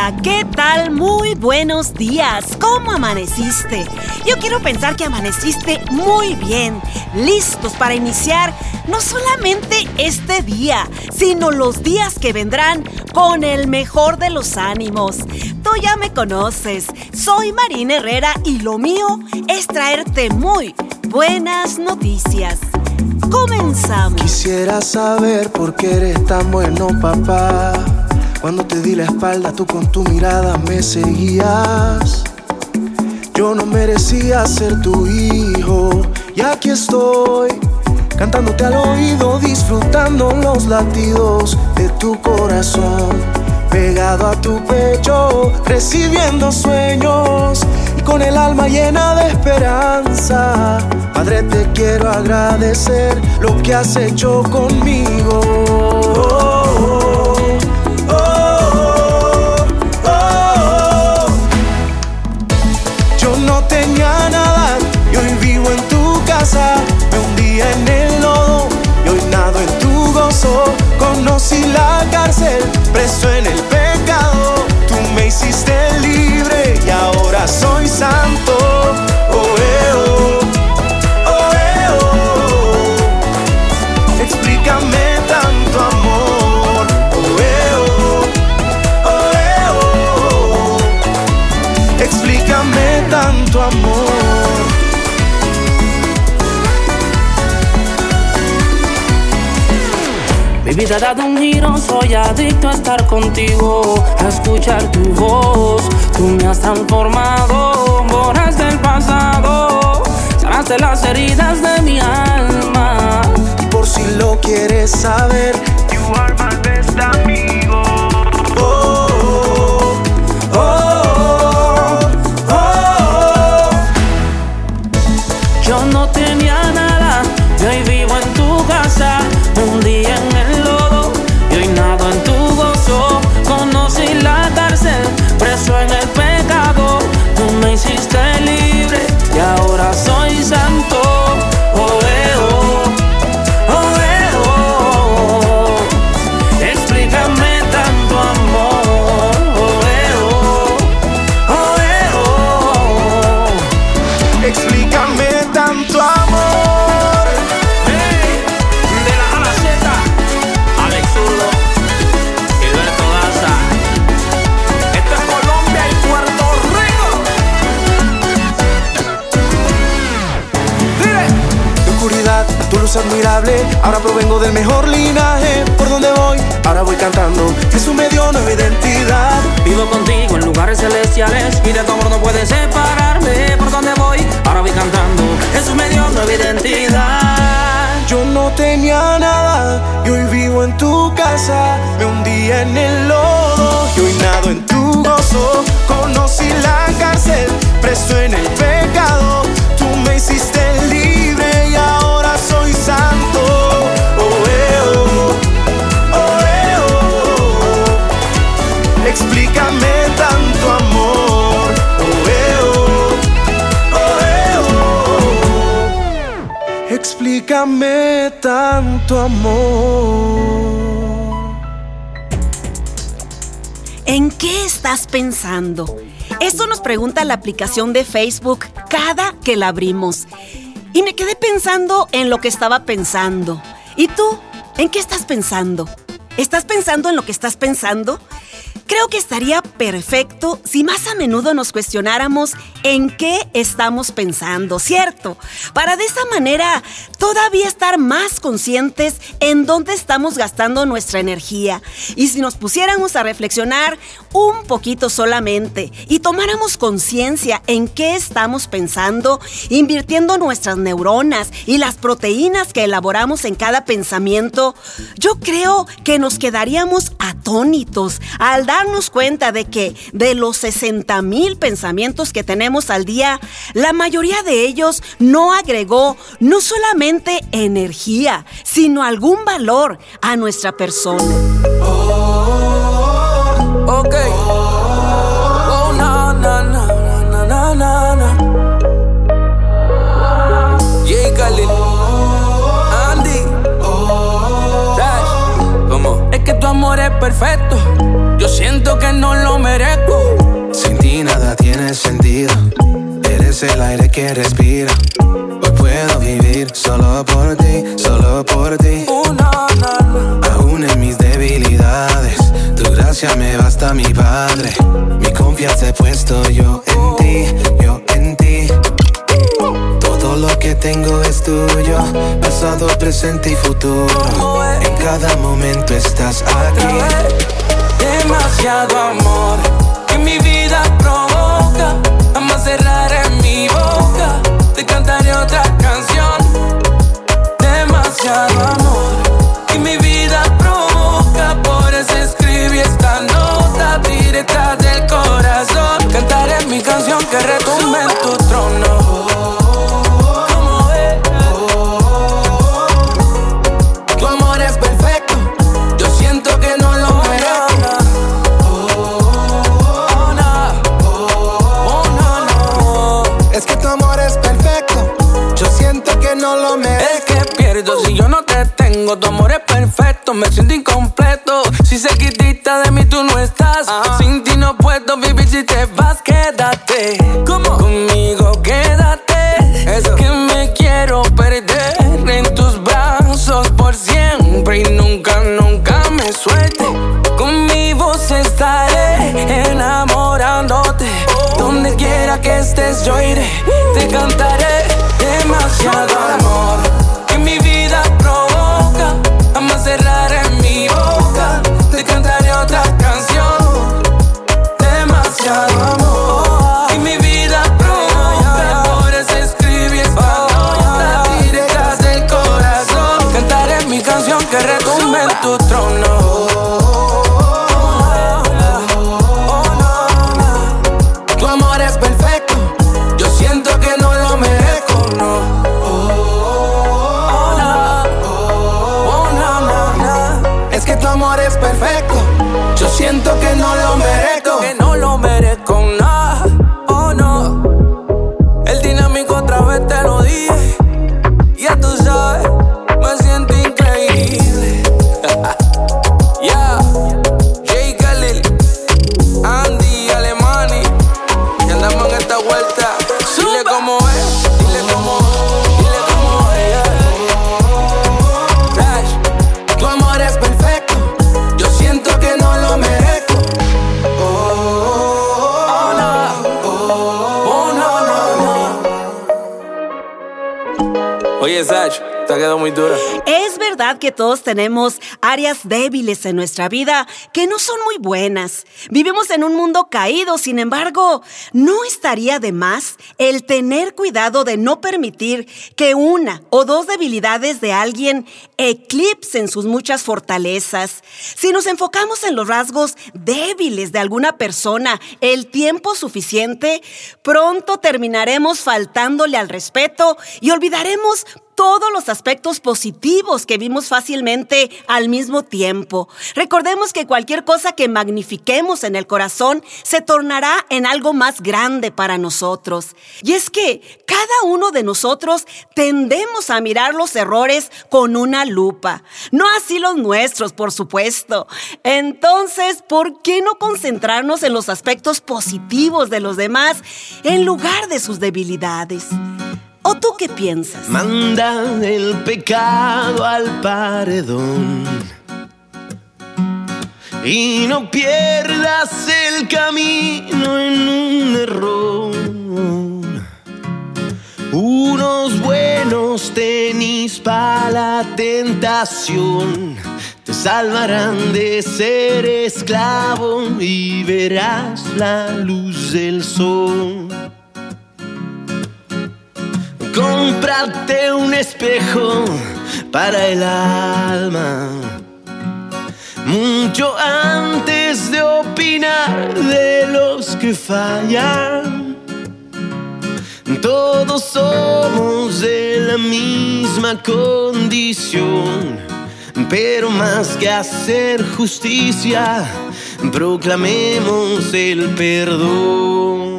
Hola, ¿qué tal? Muy buenos días. ¿Cómo amaneciste? Yo quiero pensar que amaneciste muy bien, listos para iniciar no solamente este día, sino los días que vendrán con el mejor de los ánimos. Tú ya me conoces, soy Marina Herrera y lo mío es traerte muy buenas noticias. Comenzamos. Quisiera saber por qué eres tan bueno, papá. Cuando te di la espalda, tú con tu mirada me seguías. Yo no merecía ser tu hijo, y aquí estoy, cantándote al oído, disfrutando los latidos de tu corazón. Pegado a tu pecho, recibiendo sueños, y con el alma llena de esperanza. Padre, te quiero agradecer lo que has hecho conmigo. Yo no tenía nada y hoy vivo en tu casa. Me hundí en el lodo y hoy nado en tu gozo. Conocí la cárcel, preso en el pecado. Tú me hiciste libre y ahora soy santo. Oh, explícame tanto amor. Explícame tanto amor. Mi vida ha dado un giro, soy adicto a estar contigo, a escuchar tu voz. Tú me has transformado, borraste el pasado, sanaste las heridas de mi alma. Y por si lo quieres saber, you are my best amigo. Yo no tenía nada, y hoy vivo en tu casa. Me hundí en el lodo y hoy nado en tu gozo. Conocí la cárcel, preso en el pecado. Tú me hiciste libre y ahora soy santo. Explícame tanto amor. Explícame tanto amor. Hey, de la A a la Z, Alex Zurdo y Alberto Daza. Esto es Colombia y Puerto Rico. Dile. De oscuridad, tu luz admirable. Ahora provengo del mejor linaje. Por donde voy, ahora voy cantando. Jesús me dio nueva identidad. Vivo contigo en lugares celestiales y de tu amor no puedes separarme. Por donde voy, ahora voy cantando. Jesús me dio nueva identidad. Yo no tenía nada y hoy vivo en tu casa. Me hundí en el lodo y hoy nado en tu gozo. Conocí la cárcel, preso en el pecado. Tú me hiciste libre y ahora soy santo. Explícame tanto amor. Explícame tanto amor. ¿En qué estás pensando? Eso nos pregunta la aplicación de Facebook cada que la abrimos. Y me quedé pensando en lo que estaba pensando. ¿Y tú? ¿En qué estás pensando? ¿Estás pensando en lo que estás pensando? Creo que estaría perfecto si más a menudo nos cuestionáramos en qué estamos pensando, ¿cierto? Para de esa manera todavía estar más conscientes en dónde estamos gastando nuestra energía. Y si nos pusiéramos a reflexionar un poquito solamente y tomáramos conciencia en qué estamos pensando, invirtiendo nuestras neuronas y las proteínas que elaboramos en cada pensamiento, yo creo que nos quedaríamos atónitos al darnos cuenta de que de los 60,000 pensamientos que tenemos al día, la mayoría de ellos no agregó no solamente energía, sino algún valor a nuestra persona. Ok. Oh, na, na, na, na, na, na, na. J. Khalil, Andy, Dash. ¿Cómo? Es que tu amor amor es perfecto. Yo siento que no lo merezco. Sin ti nada tiene sentido. Eres el aire que respiro. Hoy puedo vivir solo por ti, solo por ti. Aún en mis debilidades, tu gracia me basta, mi Padre. Mi confianza he puesto yo en ti, yo en ti. Todo lo que tengo es tuyo, pasado, presente y futuro. En cada momento estás aquí. Demasiado amor que mi vida provoca. Vamos a cerrar en mi boca, te cantaré otra canción. Demasiado amor que mi vida provoca. Por eso escribí esta nota directa del corazón. Cantaré mi canción que retumbe en tu trono. Si yo no te tengo, tu amor es perfecto. Me siento incompleto. Si cerquitita de mí tú no estás. Sin ti no puedo vivir. Si te vas, quédate. ¿Cómo? Conmigo quédate. Eso. Que me quiero perder en tus brazos por siempre. Y nunca, nunca me suelte. Con mi voz estaré enamorándote. Donde quiera que estés yo iré. Te cantaré demasiado amor. Mi vida provoca, vamos a cerrar en mi boca. Te cantaré otra canción. Demasiado amor. Y mi vida provoca, por eso escribí esta nota directa del corazón. Cantaré mi canción que retumbe en tu trono. Tu amor es perfecto. Yo siento que no lo merezco, no. Tu amor es perfecto. Yo siento que no lo merezco. Que no lo merezco, nada. Oh no. El dinámico otra vez te lo dije. Ya tú sabes, me siento increíble. Yeah. Jay Khalil, Andy Alemani. Y andamos en esta vuelta. Dile cómo es, dile cómo es, dile cómo es. Yeah. Flash, tu amor es perfecto. Yo siento que no lo merezco. Oh, no. Oh, no, no, no. Oye, Sach, te ha quedado muy dura. Es verdad que todos tenemos áreas débiles en nuestra vida que no son muy buenas. Vivimos en un mundo caído, sin embargo, no estaría de más el tener cuidado de no permitir que una o dos debilidades de alguien eclipsen sus muchas fortalezas. Si nos enfocamos en los rasgos débiles de alguna persona el tiempo suficiente, pronto terminaremos faltándole al respeto y olvidaremos todos los aspectos positivos que vimos fácilmente al mismo tiempo. Recordemos que cualquier cosa que magnifiquemos en el corazón se tornará en algo más grande para nosotros. Y es que cada uno de nosotros tendemos a mirar los errores con una lupa. No así los nuestros, por supuesto. Entonces, ¿por qué no concentrarnos en los aspectos positivos de los demás en lugar de sus debilidades? ¿O tú qué piensas? Manda el pecado al paredón y no pierdas el camino en un error. Unos buenos tenis para la tentación te salvarán de ser esclavo y verás la luz del sol. Cómprate un espejo para el alma, mucho antes de opinar de los que fallan. Todos somos de la misma condición, pero más que hacer justicia, proclamemos el perdón.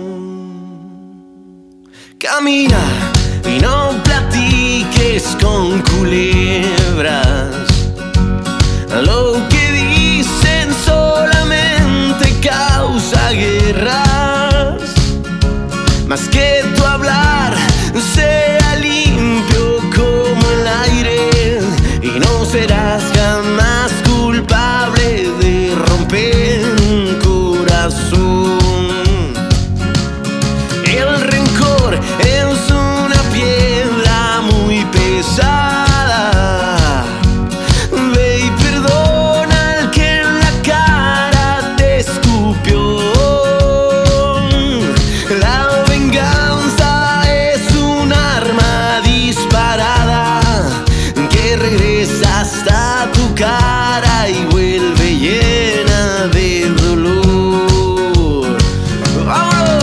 Camina y no platiques con culebras, lo que dice más que tu hablar sea limpio como el aire, y no serás jamás culpable de romper un corazón. El rencor es una piedra muy pesada. Ve y perdona al que en la cara te escupió. La venganza es un arma disparada que regresa hasta tu cara y vuelve llena de dolor. ¡Vámonos!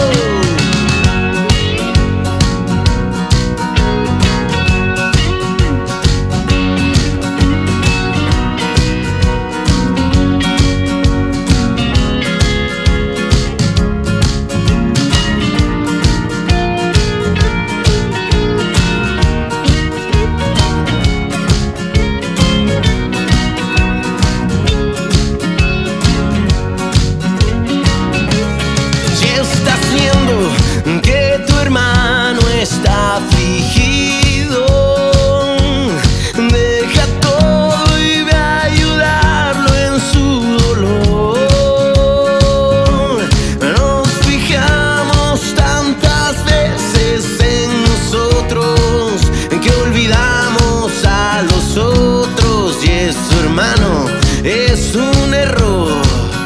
Que tu hermano está afligido, deja todo y ve a ayudarlo en su dolor. Nos fijamos tantas veces en nosotros que olvidamos a los otros, y eso, hermano, es un error.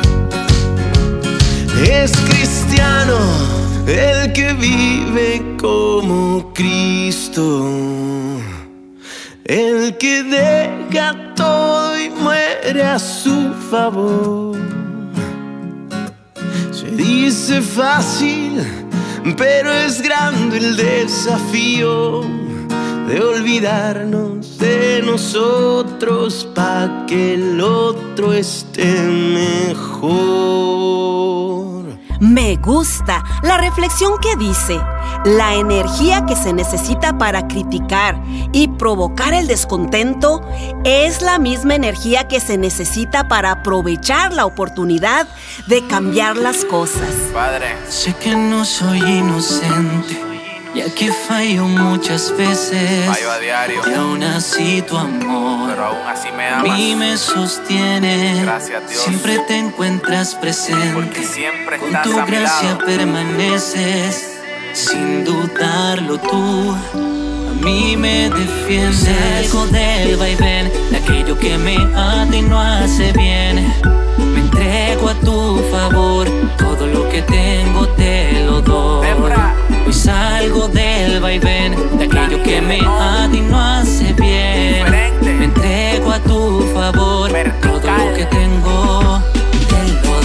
Es cristiano el que vive como Cristo, el que deja todo y muere a su favor. Se dice fácil, pero es grande el desafío de olvidarnos de nosotros pa' que el otro esté mejor. Me gusta la reflexión que dice: la energía que se necesita para criticar y provocar el descontento es la misma energía que se necesita para aprovechar la oportunidad de cambiar las cosas. Padre, sé que no soy inocente, ya que fallo muchas veces. fallo a diario, Y aún así tu amor pero aún así me a amas. mí me sostiene. Gracias, Dios, siempre te encuentras presente, porque siempre con estás tu a mi gracia lado. permaneces. Sin dudarlo tú a mí me defiendes. Salgo del vaivén de aquello que me ata y no hace bien. Me entrego a tu favor, todo lo que tengo te lo doy. Hoy salgo del vaivén de aquello que me ata y no hace bien. Me entrego a tu favor, todo lo que tengo te lo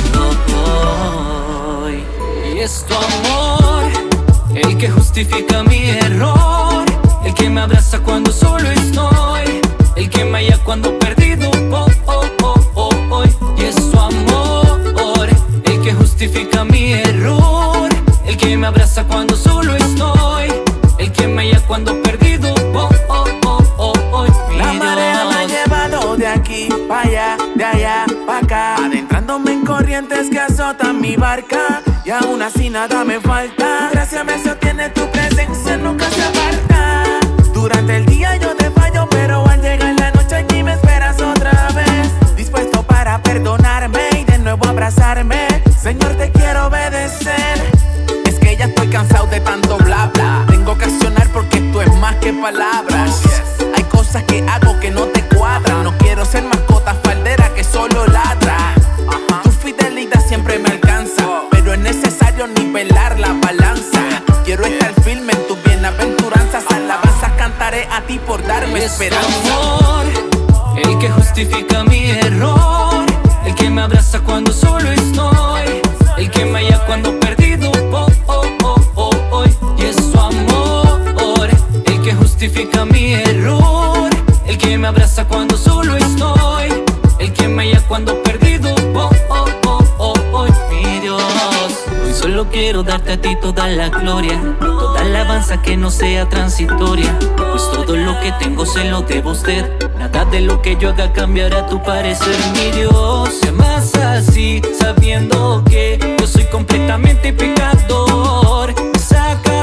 doy. Y es tu amor el que justifica mi error, el que me abraza cuando solo estoy, el que me halla cuando perdido voy. Y es su amor el que justifica mi error, el que me abraza cuando solo estoy, el que me halla cuando perdido voy. La marea me ha llevado de aquí para allá, de allá para acá, adentrándome en corrientes que azotan mi barca, y aún así nada me falta. Gracias me sostiene, tu presencia nunca se aparta. Durante el día yo te fallo, pero al llegar la noche aquí me esperas otra vez, dispuesto para perdonarme y de nuevo abrazarme. Señor, te quiero obedecer. Es que ya estoy cansado de tanto bla bla. Tengo que accionar porque esto es más que palabras. Hay cosas que hago que no te cuadran. No quiero ser mascota faldera que solo ladra. Tu fidelidad siempre me alcanza, pero es necesario nivelar la balanza. Quiero estar firme en tus bienaventuranzas. Alabanzas cantaré a ti por darme esperanza. Amor, el que justifica mi error, el que me abraza cuando solo estoy, el que me halla cuando perdido voy. Y es su amor el que justifica mi error, el que me abraza cuando solo estoy, el que me halla cuando perdido voy. Mi Dios, hoy solo quiero darte a ti toda la gloria, toda alabanza que no sea transitoria, pues todo lo que tengo se lo debo a usted. Nada de lo que yo haga cambiará tu parecer. Mi Dios, se amas así, sabiendo que yo soy completamente pecador. Me saca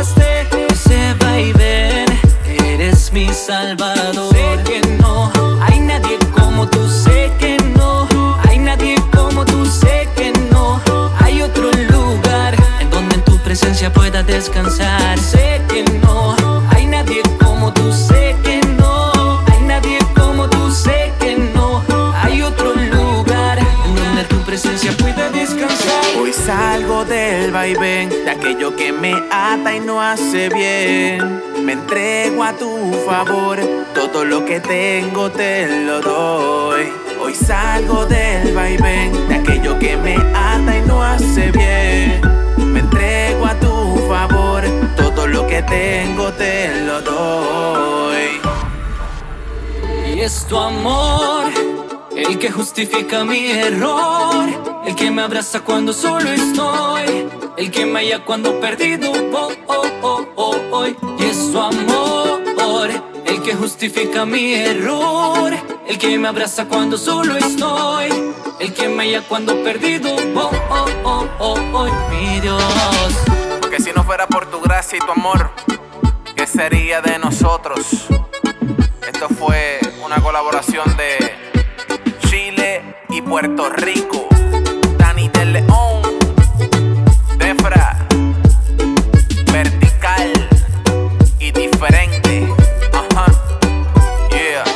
del vaivén, de aquello que me ata y no hace bien. Me entrego a tu favor, todo lo que tengo te lo doy. Hoy salgo del vaivén, de aquello que me ata y no hace bien. Me entrego a tu favor, todo lo que tengo te lo doy. Y es tu amor el que justifica mi error, el que me abraza cuando solo estoy, el que me halla cuando perdido voy. Y es tu amor el que justifica mi error, el que me abraza cuando solo estoy, el que me halla cuando perdido voy. Mi Dios. Porque si no fuera por tu gracia y tu amor, ¿qué sería de nosotros? Esto fue una colaboración de Chile y Puerto Rico. Dani de León, Defra, vertical y diferente. Yeah.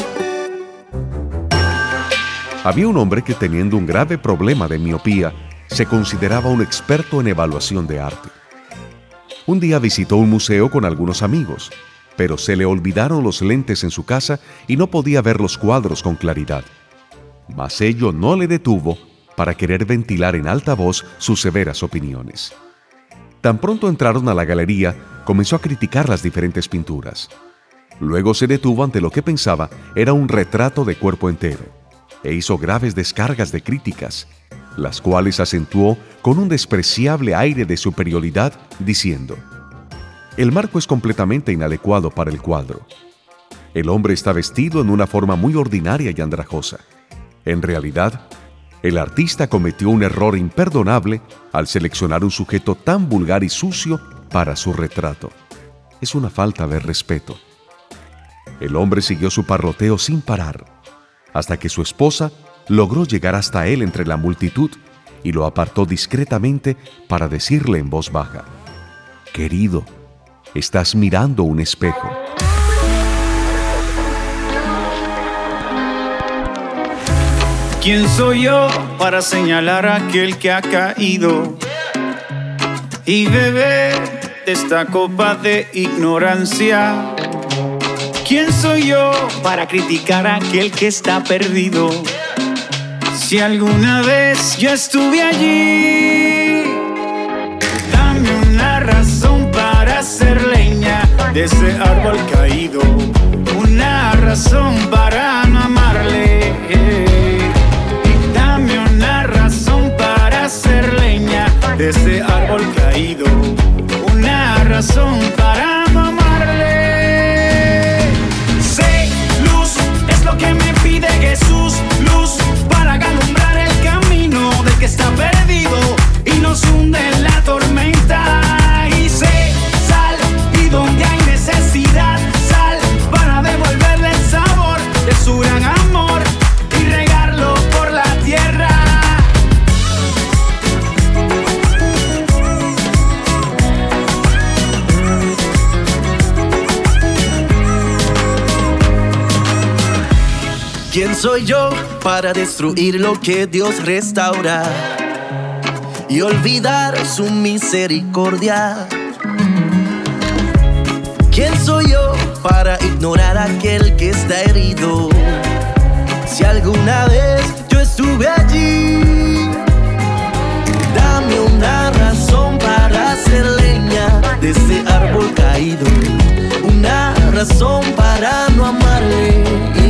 Había un hombre que, teniendo un grave problema de miopía, se consideraba un experto en evaluación de arte. Un día visitó un museo con algunos amigos, pero se le olvidaron los lentes en su casa y no podía ver los cuadros con claridad. Mas ello no le detuvo para querer ventilar en alta voz sus severas opiniones. Tan pronto entraron a la galería, comenzó a criticar las diferentes pinturas. Luego se detuvo ante lo que pensaba era un retrato de cuerpo entero, e hizo graves descargas de críticas, las cuales acentuó con un despreciable aire de superioridad, diciendo: el marco es completamente inadecuado para el cuadro. El hombre está vestido en una forma muy ordinaria y andrajosa. En realidad, el artista cometió un error imperdonable al seleccionar un sujeto tan vulgar y sucio para su retrato. Es una falta de respeto. El hombre siguió su parloteo sin parar, hasta que su esposa logró llegar hasta él entre la multitud y lo apartó discretamente para decirle en voz baja: querido, estás mirando un espejo. ¿Quién soy yo para señalar a aquel que ha caído y beber de esta copa de ignorancia? ¿Quién soy yo para criticar a aquel que está perdido? Si alguna vez yo estuve allí, dame una razón para hacer leña de ese árbol caído, una razón para no amarle, y dame una razón para hacer leña de ese árbol caído, una razón para no amarle. Sé, luz, es lo que me pide Jesús, luz para alumbrar el camino del que está perdido y nos hunde en la tormenta. Y sé, sal, y donde hay necesidad, sal para devolverle el sabor de su gran amor y regarlo por la tierra. ¿Quién soy yo para destruir lo que Dios restaura y olvidar su misericordia? ¿Quién soy yo para ignorar a aquel que está herido? Si alguna vez yo estuve allí, dame una razón para hacer leña de ese árbol caído, una razón para no amarle.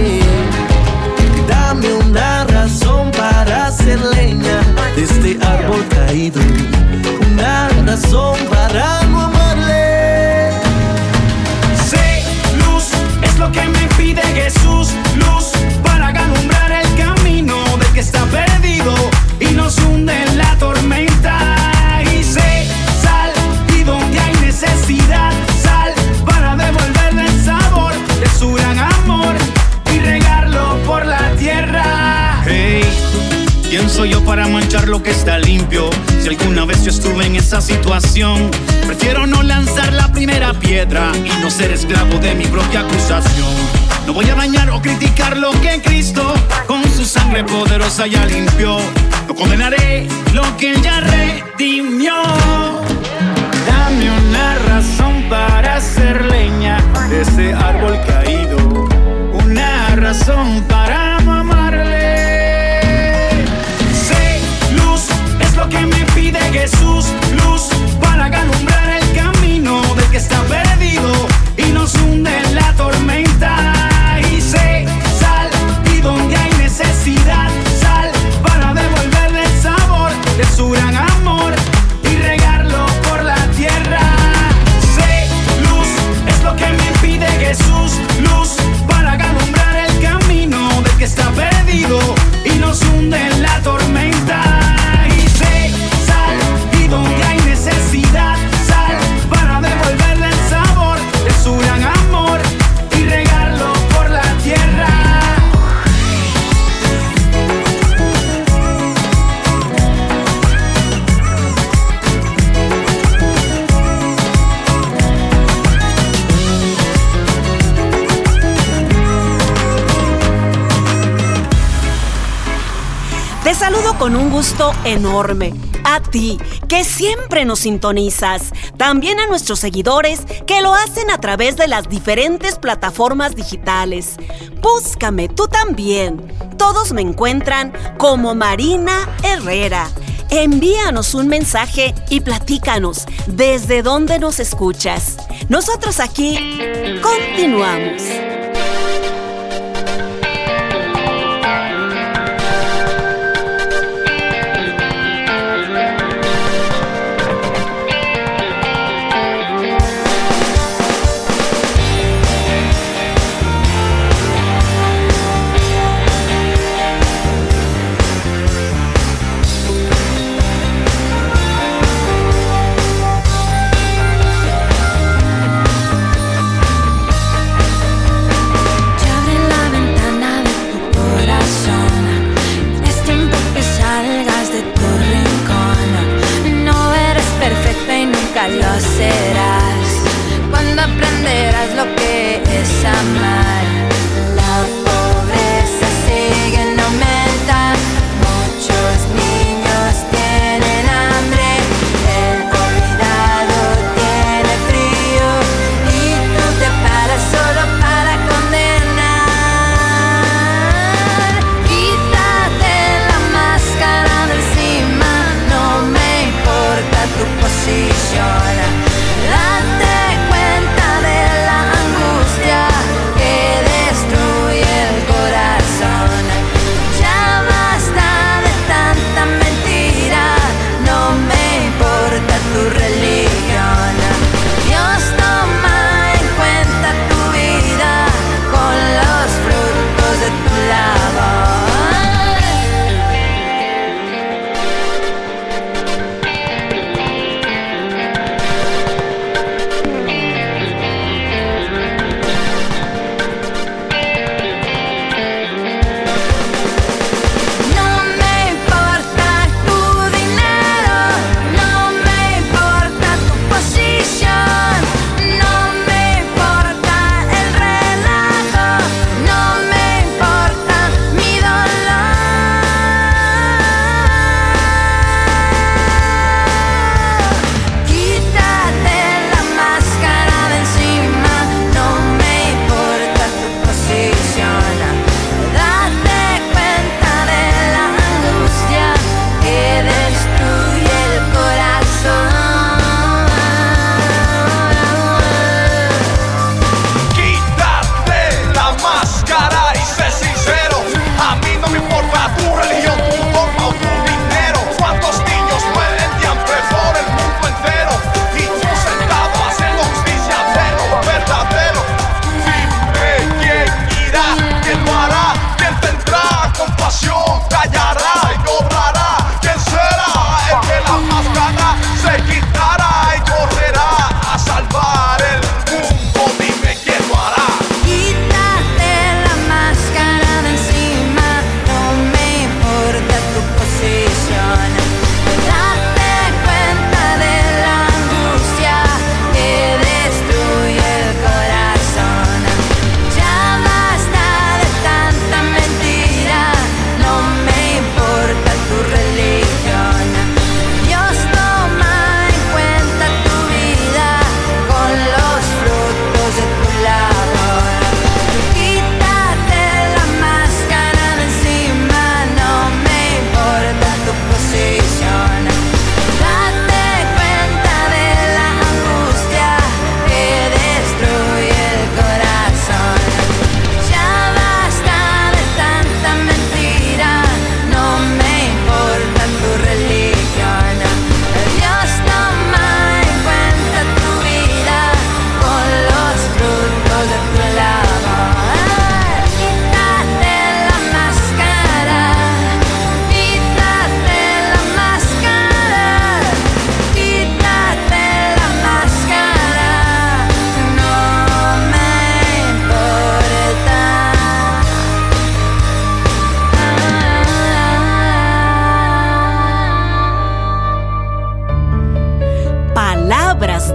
Dame una razón para hacer leña de este árbol caído, una razón para no amarle. Sé, luz, es lo que me pide Jesús, luz para alumbrar el camino del que está perdido y nos hunde en la tormenta. Y sé, sal, y donde hay necesidad, sal para devolverle el sabor de su gran amor y regarlo por la tierra. Hey, ¿quién soy yo para manchar lo que está limpio? Si alguna vez yo estuve en esa situación, prefiero no lanzar la primera piedra y no ser esclavo de mi propia acusación. No voy a dañar o criticar lo que Cristo con su sangre poderosa ya limpió. No condenaré lo que Él ya redimió. Dame una razón para hacer leña de ese árbol caído, una razón para no amarle. Sé, luz es lo que me pide Jesús, luz para alumbrar el camino del que está perdido y nos hunde en la tormenta. Y sé, sal, y donde hay necesidad, sal para devolverle el sabor de su gran amor y regarlo por la tierra. Sé, luz es lo que me pide Jesús, luz para alumbrar el camino del que está perdido y nos hunde en la tormenta. Y sé, sal, y donde hay necesidad, sal para devolverle el sabor de su gran amor y regarlo por la tierra. Te saludo con un gusto enorme. A ti, que siempre nos sintonizas. También a nuestros seguidores que lo hacen a través de las diferentes plataformas digitales. Búscame tú también. Todos me encuentran como Marina Herrera. Envíanos un mensaje y platícanos desde dónde nos escuchas. Nosotros aquí continuamos.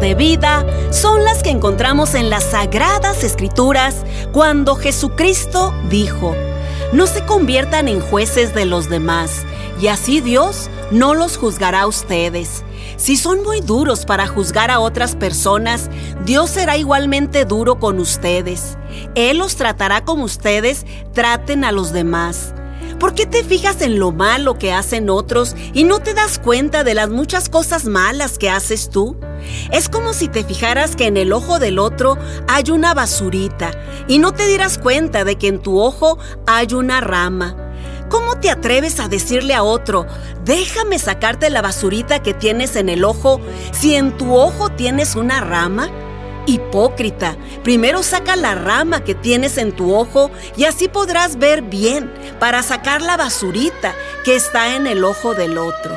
de vida son las que encontramos en las Sagradas Escrituras cuando Jesucristo dijo: no se conviertan en jueces de los demás, y así Dios no los juzgará a ustedes. Si son muy duros para juzgar a otras personas, Dios será igualmente duro con ustedes. Él los tratará como ustedes traten a los demás. ¿Por qué te fijas en lo malo que hacen otros y no te das cuenta de las muchas cosas malas que haces tú? Es como si te fijaras que en el ojo del otro hay una basurita y no te dieras cuenta de que en tu ojo hay una rama. ¿Cómo te atreves a decirle a otro: déjame sacarte la basurita que tienes en el ojo, si en tu ojo tienes una rama? Hipócrita, primero saca la rama que tienes en tu ojo y así podrás ver bien para sacar la basurita que está en el ojo del otro.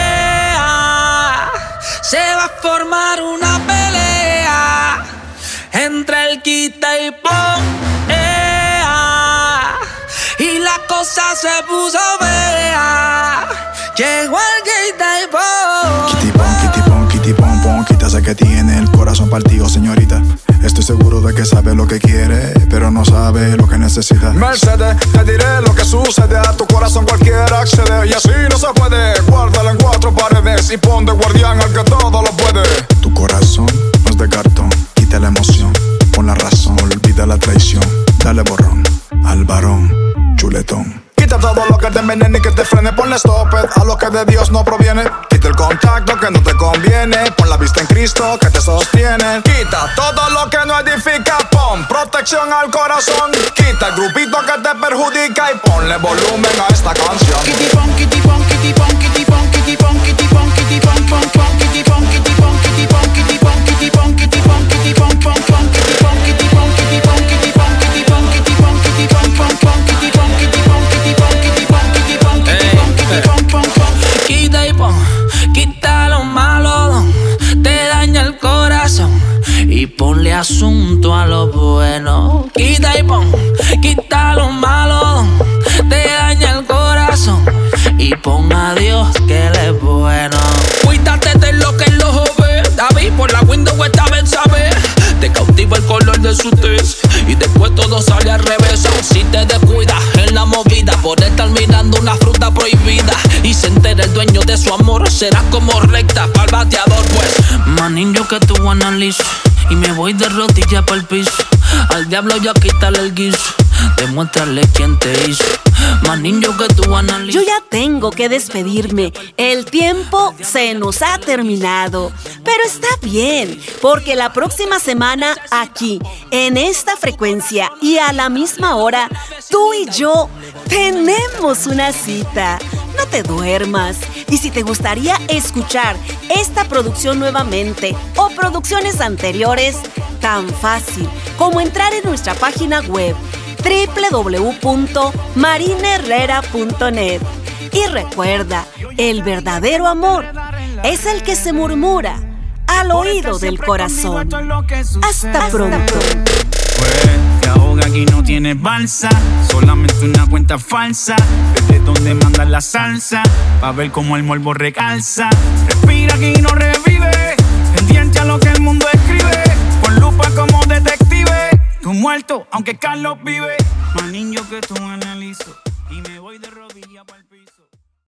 Se va a formar una pelea entre el quita y pon. Y la cosa se puso fea. Llegó el quita y pon. Kitty pon, kitty pon, kitty pon, pon. Quita ese que tiene el corazón partido, señorita. Estoy seguro de que sabe lo que quiere, pero no sabe lo que necesita. Mercedes, te diré lo que sucede. A tu corazón cualquiera accede, y así no se puede. Guárdala en 4 paredes y pon de guardián al que todo lo puede. Tu corazón no es de cartón. Quita la emoción, pon la razón. Olvida la traición, dale borrón al varón chuletón. Quita todo lo que te envenene y que te frene. Ponle stop a lo que de Dios no proviene. Quita el contacto que no te conviene. Pon la vista en Cristo que te sostiene. Quita todo lo que no edifica. Pon protección al corazón. Quita el grupito que te perjudica y ponle volumen a esta canción. Kitty pon, kitty pon, kitty pon, kitty pon, kitty pon, kitty pon, kitty pon, pon, pon, kitty pon, kitty pon, kitty pon, kitty pon, kitty pon, kitty pon, kitty pon, pon, pon, kitty pon, kitty pon, kitty pon, kitty pon, kitty pon, kitty pon, kitty pon, pon, pon, kitty pon, kitty pon, kitty pon, kitty pon, kitty pon, kitty pon, pon, pon. Quita y pon, quita lo malo, te daña el corazón y ponle asunto a lo bueno. Quita y pon, quita lo malo, te daña el corazón y pon a Dios que Él es bueno. Cuídate de lo que el ojo ve. David por la window esta vez sabe. Te cautiva el color de su tez y después todo sale al revés. Si te descuidas en la movida por estar mirando una fruta prohibida y se entera el dueño de su amor, serás como recta para el bateador. Pues manín, yo que tú analizo y me voy de rodillas para el piso. Al diablo ya quítale el guiso, demuéstrale quién te hizo. Manín, yo que tú analizo. Yo ya tengo que despedirme. El tiempo se nos ha terminado. Pero está bien, porque la próxima semana aquí, en esta frecuencia y a la misma hora, tú y yo tenemos una cita. No te duermas. Y si te gustaría escuchar esta producción nuevamente o producciones anteriores, tan fácil como entrar en nuestra página web www.marineherrera.net. Y recuerda, el verdadero amor es el que se murmura al oído del corazón. Hasta pronto. Pues te ahoga, aquí no tienes balsa, solamente una cuenta falsa. Desde donde mandas la salsa, pa' ver cómo el morbo recalza. Respira, aquí no revive, pendiente a lo que el mundo escribe. Con lupa como detective, tú muerto, aunque Carlos vive. Manín, yo que tú analizo.